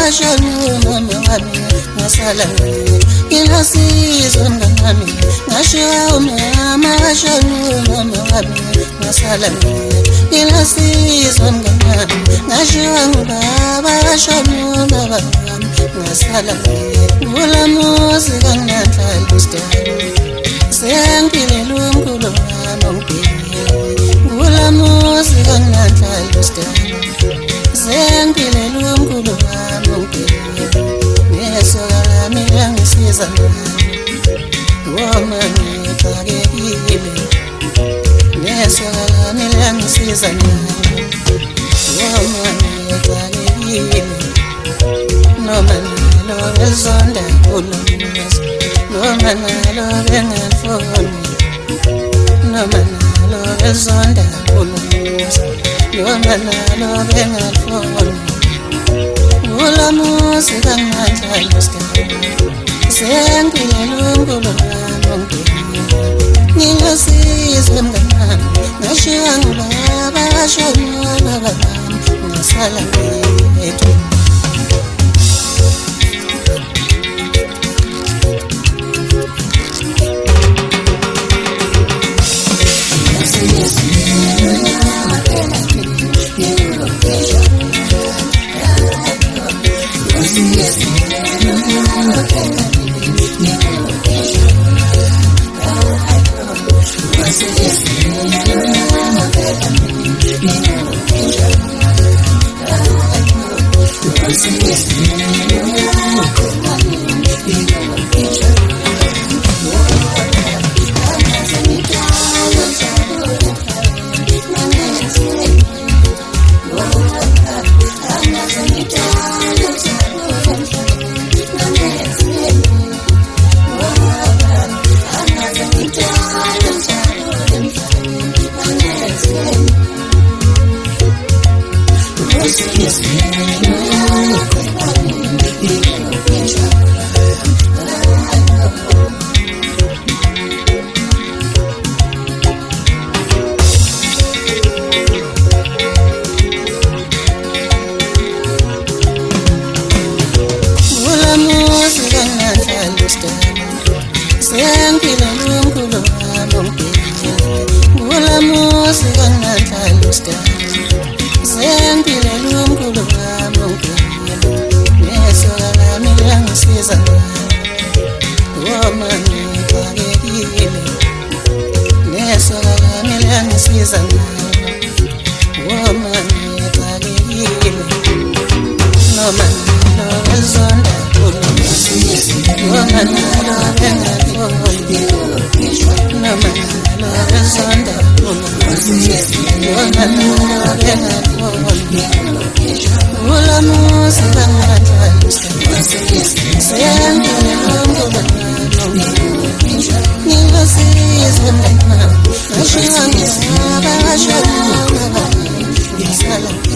bashonu mama wami ngasala ngilasizo mngami ngashiwa mama bashonu mama wami ngasala ngilasizo mngami ngashiwa baba bashonu baba ngasala ngulamuzi kanganhlala usidalo sengipile lumkhulu wami ngulamuzi kanganhlala usidalo sengipile lumkhulu wami nesoka lami langisiza woma ngixakekile nesoka lami langisiza woma ngixakekile noma nalo bezonda ulumisa noma nalo bengafoni noma nalo bezonda ulumisa noma nalo bengafoni ulamuzi kanganhlala usidalo sengipile lumkhulu wami ngilosizo mngani ngashiwa ngubaba bashonu baba ngasala ngedwa sengipile lumkhulu wami ngulamuzi kanganhlala usidalo sengipile lumkhulu wami nesoka lami langisiza woma ngixakekile nesoka lami langisiza woma ngixakekile noma nalo bezonda noma nalo bengafoni noma nalo bezonda noma nalo bengafoni ulamuzi kanganhlala usidalo sengipile lumkhulu wami ngilosizo mngani ngashiwa ngubaba bashonu baba ngasala